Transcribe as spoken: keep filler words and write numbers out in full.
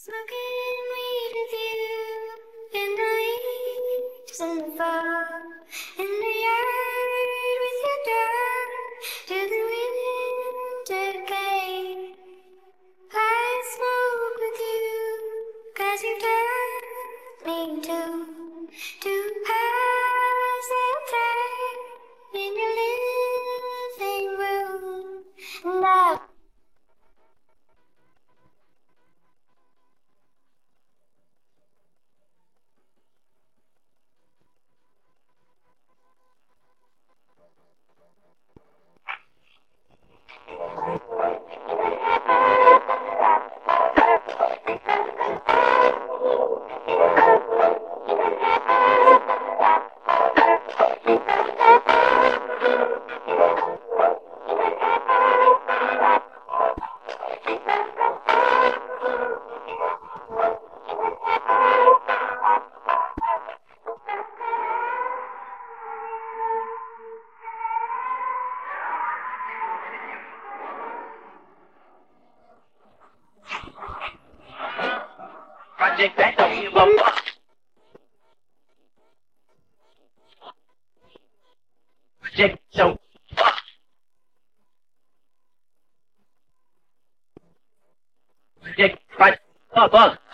Smoking weed with you in the leaves in the fall, in the yard with your dog to the winter came. I smoke with you cause you taught me to, to pass the time in your living room. Now Project that don't give a fuck. Project so fuck. Project right fuck fuck.